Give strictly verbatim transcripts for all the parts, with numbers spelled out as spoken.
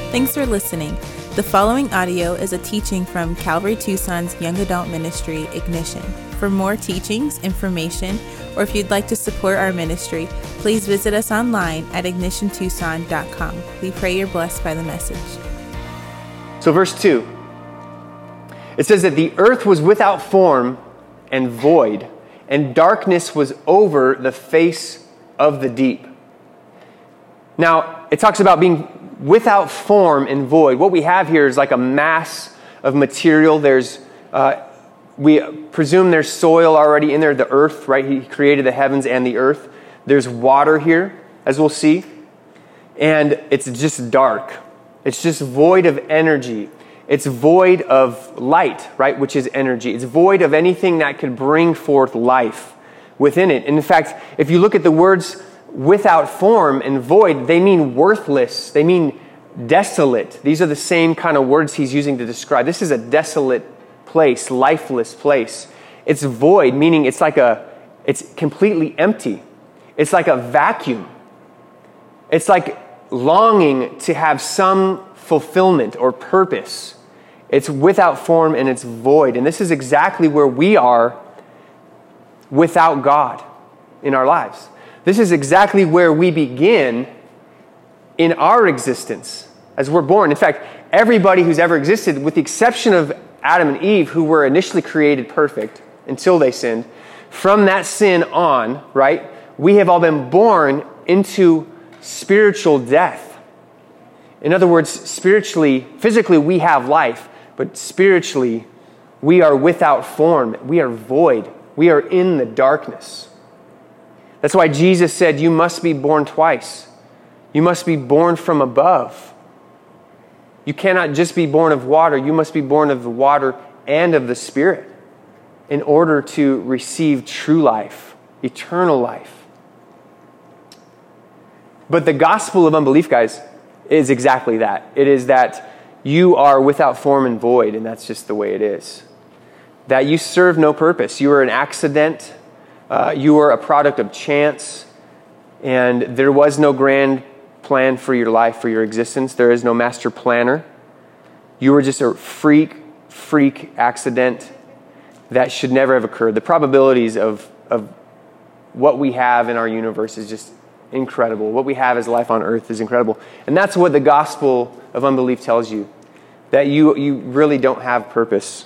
Thanks for listening. The following audio is a teaching from Calvary Tucson's Young Adult Ministry, Ignition. For more teachings, information, or if you'd like to support our ministry, please visit us online at ignition tucson dot com. We pray you're blessed by the message. So verse two, it says that the earth was without form and void, and darkness was over the face of the deep. Now, it talks about being without form and void. What we have here is like a mass of material. There's, uh, we presume there's soil already in there, the earth, right? He created the heavens and the earth. There's water here, as we'll see. And it's just dark. It's just void of energy. It's void of light, right? Which is energy. It's void of anything that could bring forth life within it. And in fact, if you look at the words without form and void, they mean worthless. They mean desolate. These are the same kind of words he's using to describe. This is a desolate place, lifeless place. It's void, meaning it's like a, it's completely empty. It's like a vacuum. It's like longing to have some fulfillment or purpose. It's without form and it's void. And this is exactly where we are without God in our lives. This is exactly where we begin in our existence as we're born. In fact, everybody who's ever existed, with the exception of Adam and Eve, who were initially created perfect until they sinned, from that sin on, right, we have all been born into spiritual death. In other words, spiritually, physically we have life, but spiritually we are without form. We are void. We are in the darkness. That's why Jesus said, you must be born twice. You must be born from above. You cannot just be born of water. You must be born of the water and of the Spirit in order to receive true life, eternal life. But the gospel of unbelief, guys, is exactly that. It is that you are without form and void, and that's just the way it is. That you serve no purpose. You are an accident. Uh, you are a product of chance, and there was no grand plan for your life, for your existence. There is no master planner. You were just a freak, freak accident that should never have occurred. The probabilities of, of what we have in our universe is just incredible. What we have as life on earth is incredible. And that's what the gospel of unbelief tells you, that you, you really don't have purpose,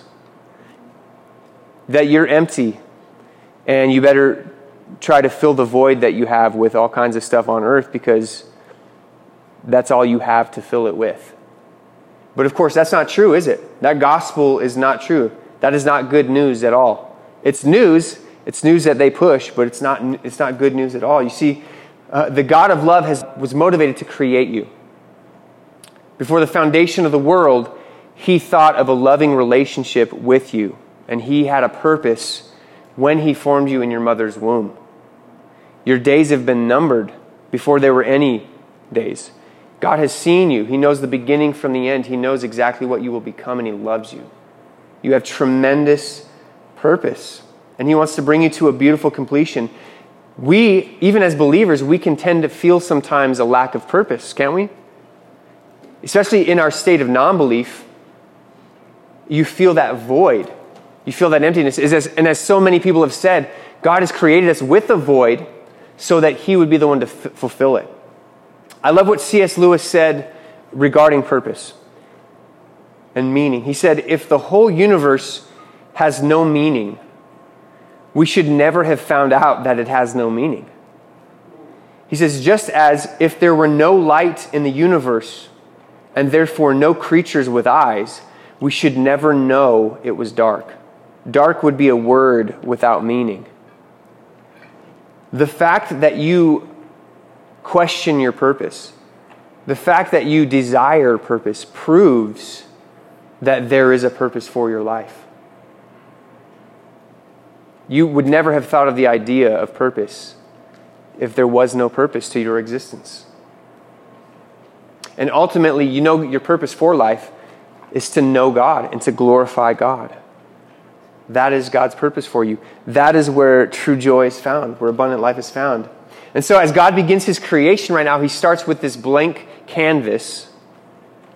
that you're empty, and you better try to fill the void that you have with all kinds of stuff on earth, because that's all you have to fill it with. But of course, that's not true, is it? That gospel is not true. That is not good news at all. It's news. It's news that they push, but it's not, it's not good news at all. You see, uh, the God of love has, was motivated to create you. Before the foundation of the world, he thought of a loving relationship with you, and he had a purpose when he formed you in your mother's womb. Your days have been numbered before there were any days. God has seen you. He knows the beginning from the end. He knows exactly what you will become, and he loves you. You have tremendous purpose, and he wants to bring you to a beautiful completion. We, even as believers, we can tend to feel sometimes a lack of purpose, can't we? Especially in our state of non-belief, you feel that void. You feel that emptiness. And as so many people have said, God has created us with a void so that he would be the one to f- fulfill it. I love what C S Lewis said regarding purpose and meaning. He said, if the whole universe has no meaning, we should never have found out that it has no meaning. He says, just as if there were no light in the universe and therefore no creatures with eyes, we should never know it was dark. Dark would be a word without meaning. The fact that you question your purpose, the fact that you desire purpose, proves that there is a purpose for your life. You would never have thought of the idea of purpose if there was no purpose to your existence. And ultimately, you know your purpose for life is to know God and to glorify God. That is God's purpose for you. That is where true joy is found, where abundant life is found. And so as God begins his creation right now, he starts with this blank canvas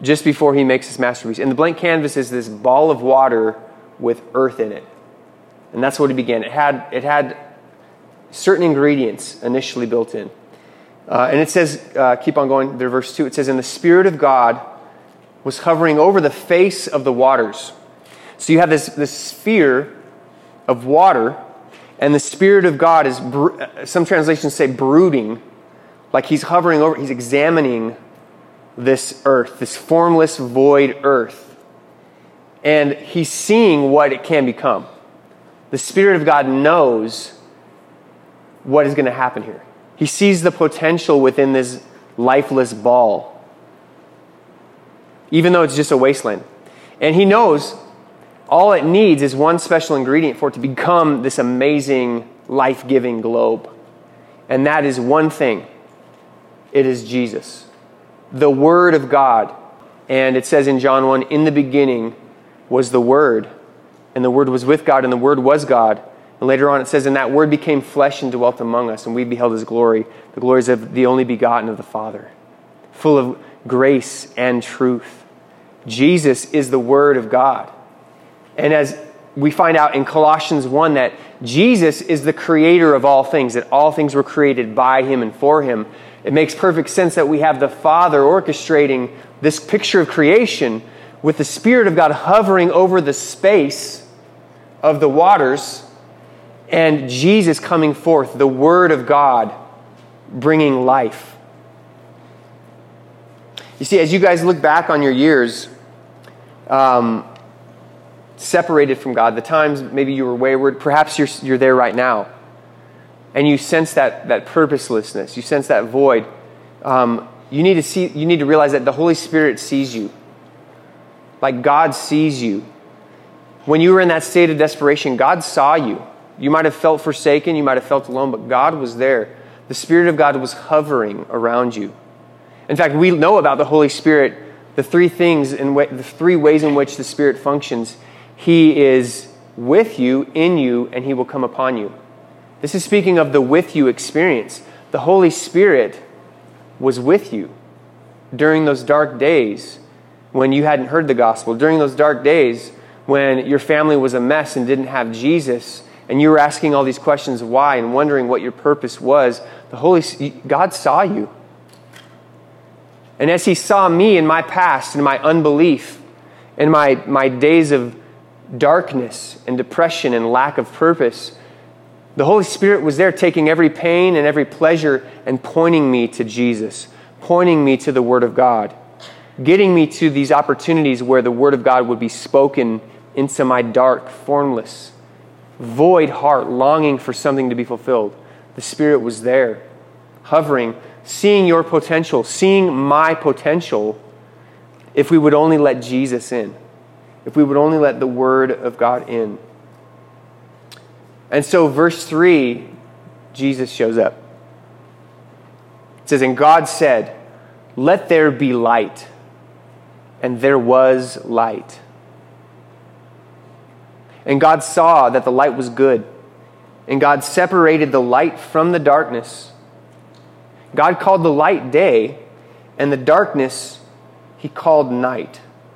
just before he makes his masterpiece. And the blank canvas is this ball of water with earth in it. And that's what he began. It had, it had certain ingredients initially built in. Uh, and it says, uh, keep on going, there, verse two, it says, and the Spirit of God was hovering over the face of the waters. So you have this, this sphere of water, and the Spirit of God is, some translations say brooding, like he's hovering over, he's examining this earth, this formless, void earth. And he's seeing what it can become. The Spirit of God knows what is going to happen here. He sees the potential within this lifeless ball, even though it's just a wasteland. And he knows all it needs is one special ingredient for it to become this amazing, life-giving globe. And that is one thing. It is Jesus, the Word of God. And it says in John one, in the beginning was the Word, and the Word was with God, and the Word was God. And later on it says, and that Word became flesh and dwelt among us, and we beheld His glory, the glories of the only begotten of the Father, full of grace and truth. Jesus is the Word of God. And as we find out in Colossians one that Jesus is the creator of all things, that all things were created by Him and for Him, it makes perfect sense that we have the Father orchestrating this picture of creation with the Spirit of God hovering over the space of the waters, and Jesus coming forth, the Word of God, bringing life. You see, as you guys look back on your years, um, separated from God, the times maybe you were wayward, perhaps you're, you're there right now, and you sense that, that purposelessness, you sense that void, um, you need to see, you need to realize that the Holy Spirit sees you. Like God sees you. When you were in that state of desperation, God saw you. You might have felt forsaken, you might have felt alone, but God was there. The Spirit of God was hovering around you. In fact, we know about the Holy Spirit, the three things, in wa- the three ways in which the Spirit functions. He is with you, in you, and He will come upon you. This is speaking of the with you experience. The Holy Spirit was with you during those dark days when you hadn't heard the gospel, during those dark days when your family was a mess and didn't have Jesus, and you were asking all these questions why and wondering what your purpose was. The Holy God saw you. And as He saw me in my past, in my unbelief, in my, my days of darkness and depression and lack of purpose, the Holy Spirit was there taking every pain and every pleasure and pointing me to Jesus, pointing me to the Word of God, getting me to these opportunities where the Word of God would be spoken into my dark, formless, void heart, longing for something to be fulfilled. The Spirit was there, hovering, seeing your potential, seeing my potential, if we would only let Jesus in, if we would only let the Word of God in. And so verse three, Jesus shows up. It says, and God said, let there be light. And there was light. And God saw that the light was good. And God separated the light from the darkness. God called the light day, and the darkness He called night.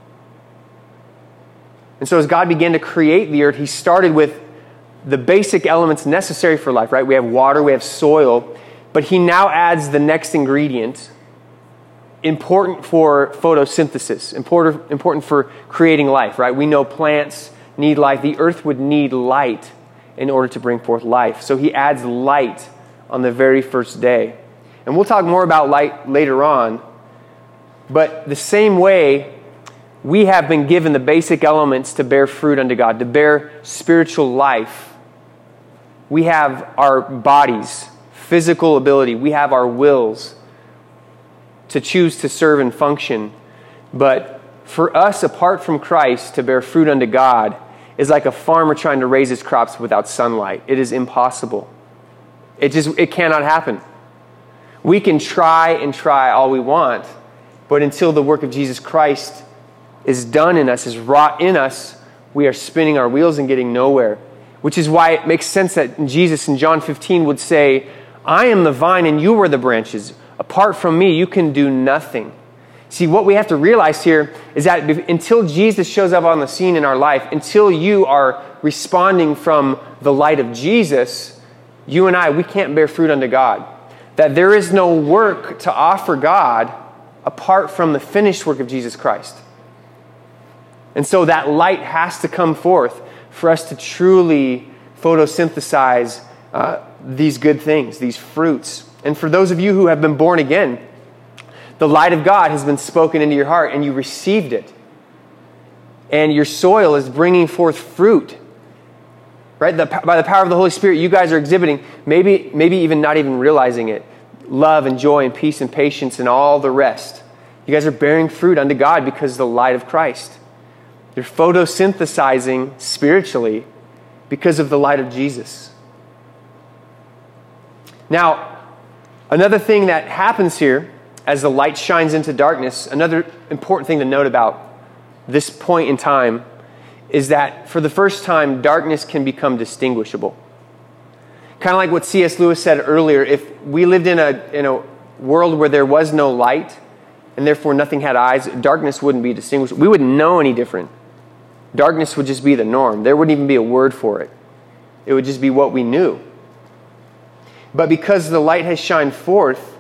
And so as God began to create the earth, He started with the basic elements necessary for life, right? We have water, we have soil, but He now adds the next ingredient, important for photosynthesis, important, important for creating life, right? We know plants need life. The earth would need light in order to bring forth life. So He adds light on the very first day. And we'll talk more about light later on, but the same way we have been given the basic elements to bear fruit unto God, to bear spiritual life. We have our bodies, physical ability. We have our wills to choose to serve and function. But for us, apart from Christ, to bear fruit unto God is like a farmer trying to raise his crops without sunlight. It is impossible. It just, it cannot happen. We can try and try all we want, but until the work of Jesus Christ is done in us, is wrought in us, we are spinning our wheels and getting nowhere. Which is why it makes sense that Jesus in John fifteen would say, I am the vine and you are the branches. Apart from me, you can do nothing. See, what we have to realize here is that until Jesus shows up on the scene in our life, until you are responding from the light of Jesus, you and I, we can't bear fruit unto God. That there is no work to offer God apart from the finished work of Jesus Christ. And so that light has to come forth for us to truly photosynthesize uh, these good things, these fruits. And for those of you who have been born again, the light of God has been spoken into your heart and you received it. And your soil is bringing forth fruit. Right? The, by the power of the Holy Spirit, you guys are exhibiting, maybe, maybe even not even realizing it, love and joy and peace and patience and all the rest. You guys are bearing fruit unto God because of the light of Christ. You're photosynthesizing spiritually because of the light of Jesus. Now, another thing that happens here as the light shines into darkness, another important thing to note about this point in time is that for the first time, darkness can become distinguishable. Kind of like what C S Lewis said earlier, if we lived in a, in a world where there was no light and therefore nothing had eyes, darkness wouldn't be distinguishable. We wouldn't know any different. Darkness would just be the norm. There wouldn't even be a word for it. It would just be what we knew. But because the light has shined forth,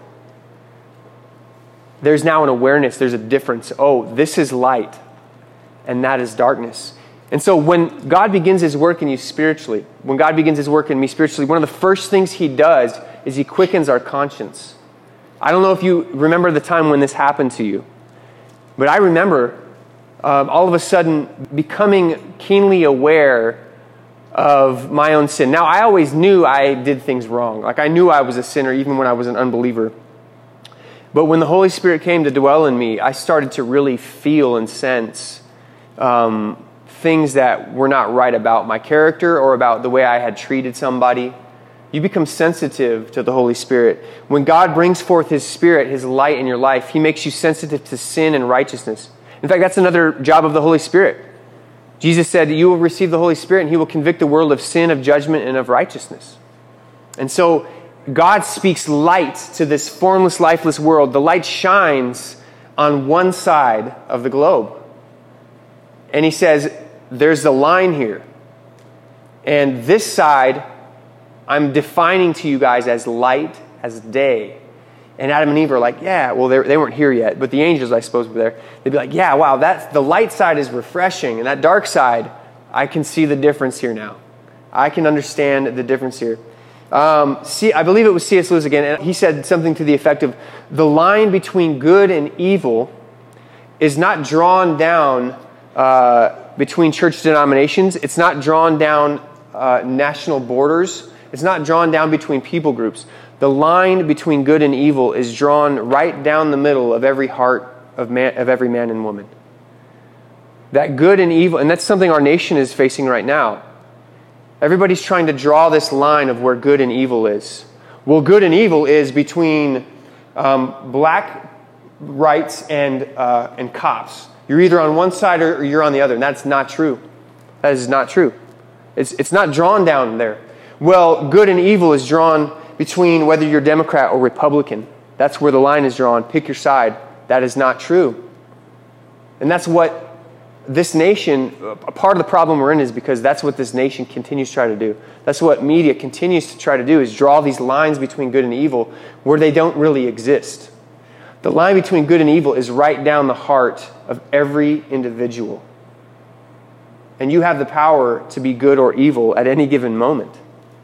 there's now an awareness, there's a difference. Oh, this is light, and that is darkness. And so when God begins His work in you spiritually, when God begins His work in me spiritually, one of the first things He does is He quickens our conscience. I don't know if you remember the time when this happened to you, but I remember um, all of a sudden becoming keenly aware of my own sin. Now, I always knew I did things wrong. Like, I knew I was a sinner even when I was an unbeliever. But when the Holy Spirit came to dwell in me, I started to really feel and sense um, things that were not right about my character or about the way I had treated somebody. You become sensitive to the Holy Spirit. When God brings forth His Spirit, His light in your life, He makes you sensitive to sin and righteousness. In fact, that's another job of the Holy Spirit. Jesus said, you will receive the Holy Spirit and He will convict the world of sin, of judgment, and of righteousness. And so God speaks light to this formless, lifeless world. The light shines on one side of the globe. And He says, there's a line here. And this side, I'm defining to you guys as light, as day. And Adam and Eve are like, yeah, well, they weren't here yet, but the angels, I suppose, were there. They'd be like, yeah, wow, that's, the light side is refreshing, and that dark side, I can see the difference here now. I can understand the difference here. Um, see, I believe it was C S Lewis again, and he said something to the effect of, the line between good and evil is not drawn down uh, between church denominations. It's not drawn down uh, national borders. It's not drawn down between people groups. The line between good and evil is drawn right down the middle of every heart of man, of every man and woman. That good and evil, and that's something our nation is facing right now. Everybody's trying to draw this line of where good and evil is. Well, good and evil is between um, black rights and uh, and cops. You're either on one side or you're on the other, and that's not true. That is not true. It's it's not drawn down there. Well, good and evil is drawn between whether you're Democrat or Republican. That's where the line is drawn. Pick your side. That is not true. And that's what this nation, a part of the problem we're in is because that's what this nation continues to try to do. That's what media continues to try to do, is draw these lines between good and evil where they don't really exist. The line between good and evil is right down the heart of every individual. And you have the power to be good or evil at any given moment.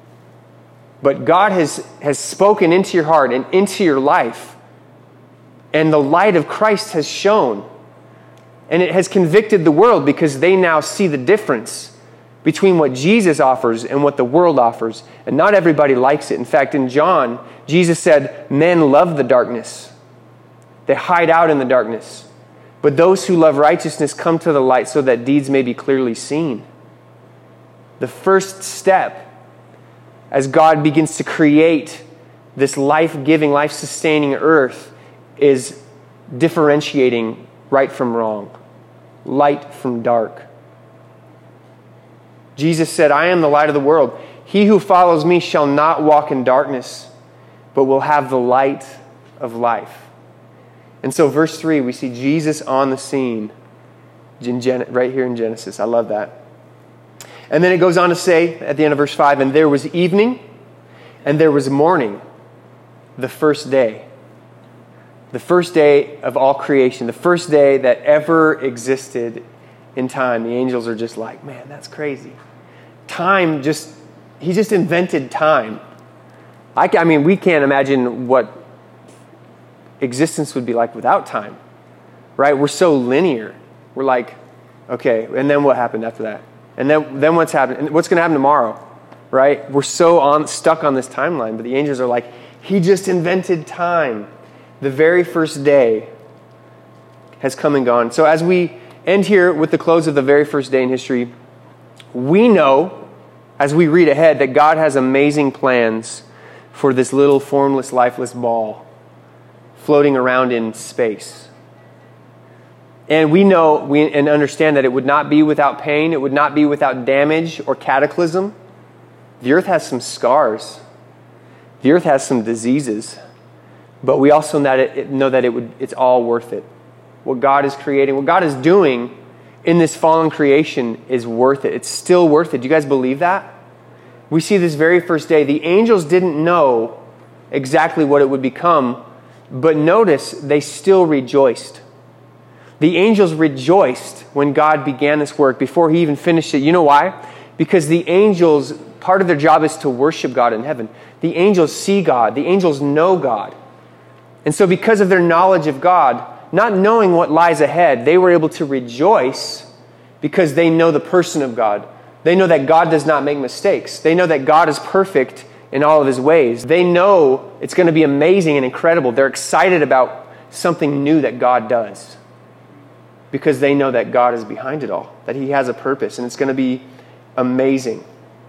But God has, has spoken into your heart and into your life. And the light of Christ has shone. And it has convicted the world because they now see the difference between what Jesus offers and what the world offers. And not everybody likes it. In fact, in John, Jesus said, men love the darkness. They hide out in the darkness. But those who love righteousness come to the light so that deeds may be clearly seen. The first step as God begins to create this life-giving, life-sustaining earth is differentiating right from wrong, light from dark. Jesus said, I am the light of the world. He who follows me shall not walk in darkness, but will have the light of life. And so verse three, we see Jesus on the scene in Gen- right here in Genesis. I love that. And then it goes on to say at the end of verse five, and there was evening and there was morning, the first day. The first day of all creation, the first day that ever existed in time. The angels are just like, man, that's crazy. Time just, he just invented time. I, I mean, we can't imagine what existence would be like without time, right? We're so linear. We're like, okay, and then what happened after that? And then, then what's happening? What's going to happen tomorrow, right? We're so on stuck on this timeline, but the angels are like, he just invented time. The very first day has come and gone. So as we end here with the close of the very first day in history, we know, as we read ahead, that God has amazing plans for this little formless, lifeless ball floating around in space. And we know we, and understand that it would not be without pain. It would not be without damage or cataclysm. The earth has some scars. The earth has some diseases. But we also know that it, know that it would, it's all worth it. What God is creating, what God is doing in this fallen creation is worth it. It's still worth it. Do you guys believe that? We see this very first day. The angels didn't know exactly what it would become, but notice they still rejoiced. The angels rejoiced when God began this work before he even finished it. You know why? Because the angels, part of their job is to worship God in heaven. The angels see God. The angels know God. And so because of their knowledge of God, not knowing what lies ahead, they were able to rejoice because they know the person of God. They know that God does not make mistakes. They know that God is perfect in all of his ways. They know it's going to be amazing and incredible. They're excited about something new that God does because they know that God is behind it all, that he has a purpose, and it's going to be amazing.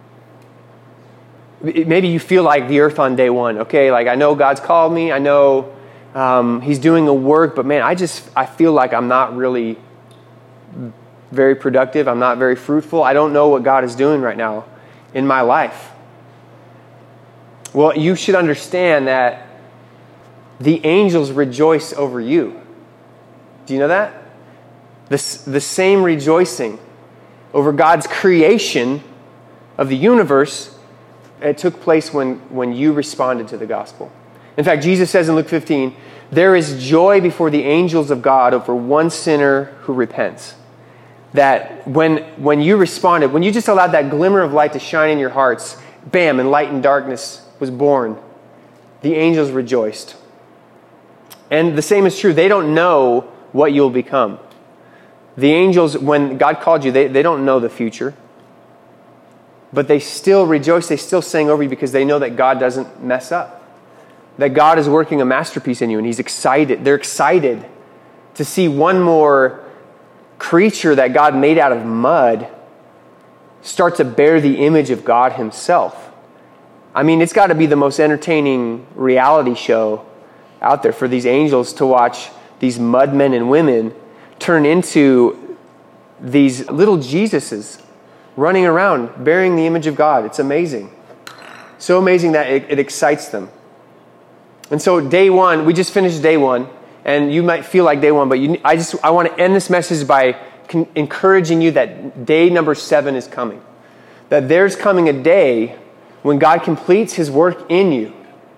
Maybe you feel like the earth on day one. Okay, like I know God's called me. I know um, he's doing a work, but man, I just, I feel like I'm not really very productive. I'm not very fruitful. I don't know what God is doing right now in my life. Well, you should understand that the angels rejoice over you. Do you know that? The, the same rejoicing over God's creation of the universe, it took place when, when you responded to the gospel. In fact, Jesus says in Luke fifteen, there is joy before the angels of God over one sinner who repents. That when, when you responded, when you just allowed that glimmer of light to shine in your hearts, bam, and light and darkness was born. The angels rejoiced. And the same is true. They don't know what you'll become. The angels, when God called you, they, they don't know the future. But they still rejoice. They still sing over you because they know that God doesn't mess up. That God is working a masterpiece in you, and he's excited. They're excited to see one more creature that God made out of mud start to bear the image of God himself. I mean, it's got to be the most entertaining reality show out there for these angels to watch these mud men and women turn into these little Jesuses running around bearing the image of God. It's amazing. So amazing that it, it excites them. And so day one, we just finished day one, and you might feel like day one, but you, I just I want to end this message by con- encouraging you that day number seven is coming. That there's coming a day when God completes his work in you,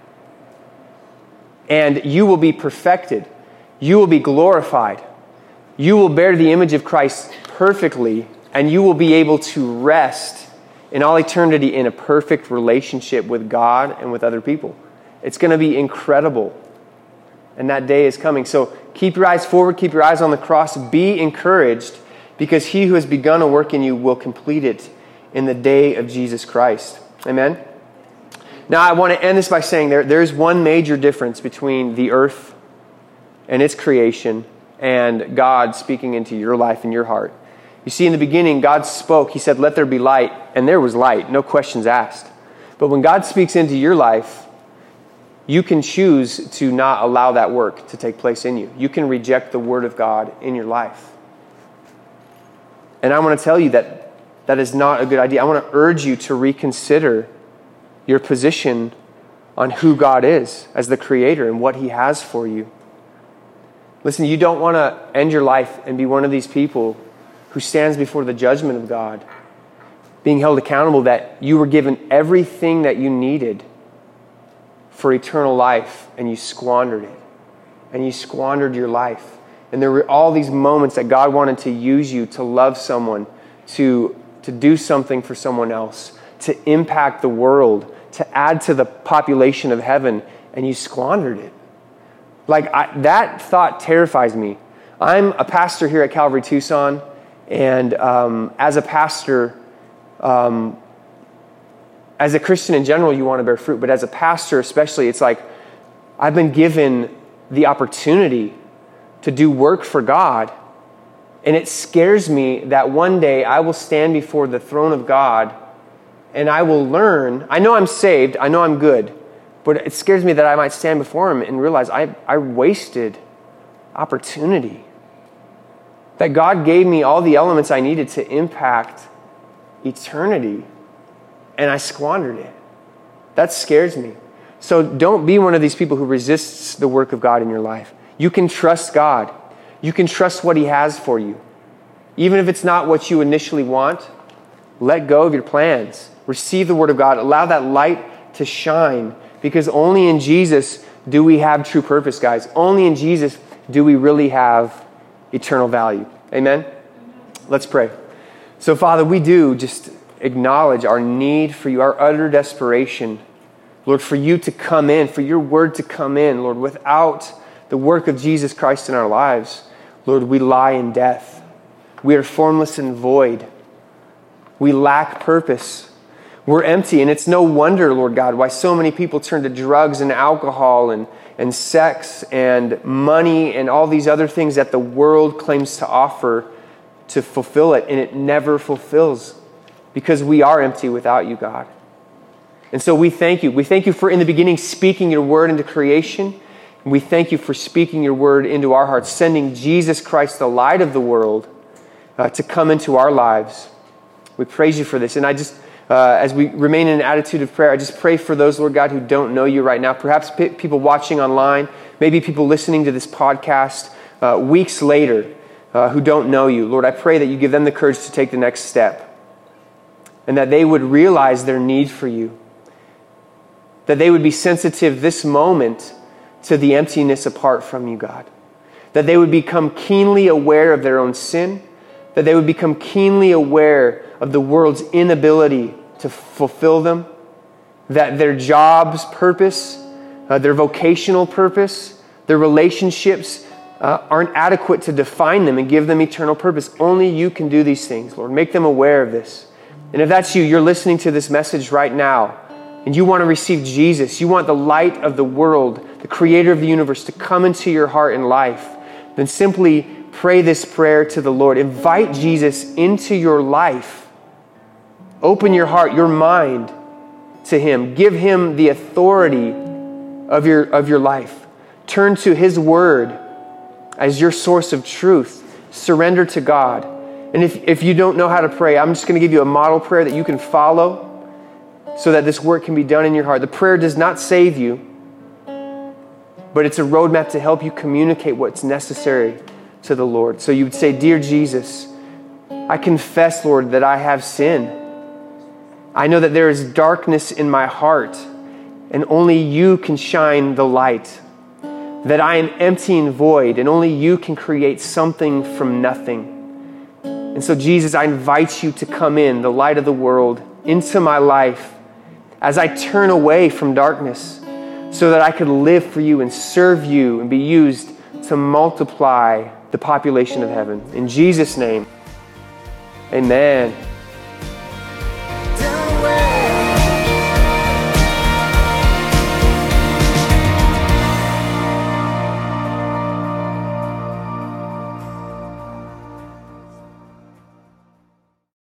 and you will be perfected. You will be glorified. You will bear the image of Christ perfectly, and you will be able to rest in all eternity in a perfect relationship with God and with other people. It's going to be incredible. And that day is coming. So keep your eyes forward. Keep your eyes on the cross. Be encouraged, because he who has begun a work in you will complete it in the day of Jesus Christ. Amen? Now, I want to end this by saying there, there's one major difference between the earth and its creation and God speaking into your life and your heart. You see, in the beginning, God spoke. He said, let there be light. And there was light. No questions asked. But when God speaks into your life, you can choose to not allow that work to take place in you. You can reject the word of God in your life. And I want to tell you that that is not a good idea. I want to urge you to reconsider your position on who God is as the creator and what he has for you. Listen, you don't want to end your life and be one of these people who stands before the judgment of God, being held accountable that you were given everything that you needed for eternal life and you squandered it. And you squandered your life. And there were all these moments that God wanted to use you to love someone, to, to do something for someone else, to impact the world, to add to the population of heaven, and you squandered it. Like, I, that thought terrifies me. I'm a pastor here at Calvary Tucson, and um, as a pastor, um, as a Christian in general, you want to bear fruit, but as a pastor especially, it's like I've been given the opportunity to do work for God, and it scares me that one day I will stand before the throne of God and I will learn. I know I'm saved, I know I'm good, but it scares me that I might stand before Him and realize I, I wasted opportunity. That God gave me all the elements I needed to impact eternity, and I squandered it. That scares me. So don't be one of these people who resists the work of God in your life. You can trust God. You can trust what He has for you. Even if it's not what you initially want, let go of your plans. Receive the Word of God. Allow that light to shine, because only in Jesus do we have true purpose, guys. Only in Jesus do we really have eternal value. Amen? Let's pray. So, Father, we do just acknowledge our need for You, our utter desperation, Lord, for You to come in, for Your Word to come in. Lord, without the work of Jesus Christ in our lives, Lord, we lie in death. We are formless and void. We lack purpose. We're empty, and it's no wonder, Lord God, why so many people turn to drugs and alcohol and, and sex and money and all these other things that the world claims to offer to fulfill it, and it never fulfills, because we are empty without You, God. And so we thank You. We thank You for, in the beginning, speaking Your Word into creation. And we thank You for speaking Your Word into our hearts, sending Jesus Christ, the light of the world, uh, to come into our lives. We praise You for this. And I just, uh, as we remain in an attitude of prayer, I just pray for those, Lord God, who don't know You right now. Perhaps p- people watching online, maybe people listening to this podcast uh, weeks later uh, who don't know You. Lord, I pray that You give them the courage to take the next step, and that they would realize their need for You, that they would be sensitive this moment to the emptiness apart from You, God, that they would become keenly aware of their own sin, that they would become keenly aware of the world's inability to fulfill them, that their job's purpose, uh, their vocational purpose, their relationships uh, aren't adequate to define them and give them eternal purpose. Only You can do these things, Lord. Make them aware of this. And if that's you, you're listening to this message right now, and you want to receive Jesus, you want the light of the world, the Creator of the universe, to come into your heart and life, then simply pray this prayer to the Lord. Invite Jesus into your life. Open your heart, your mind to Him. Give Him the authority of your, of your life. Turn to His Word as your source of truth. Surrender to God. And if, if you don't know how to pray, I'm just going to give you a model prayer that you can follow so that this work can be done in your heart. The prayer does not save you, but it's a roadmap to help you communicate what's necessary to the Lord. So you would say, Dear Jesus, I confess, Lord, that I have sinned. I know that there is darkness in my heart, and only You can shine the light. That I am empty and void, and only You can create something from nothing. And so, Jesus, I invite You to come in, the light of the world, into my life as I turn away from darkness, so that I could live for You and serve You and be used to multiply the population of heaven. In Jesus' name, amen.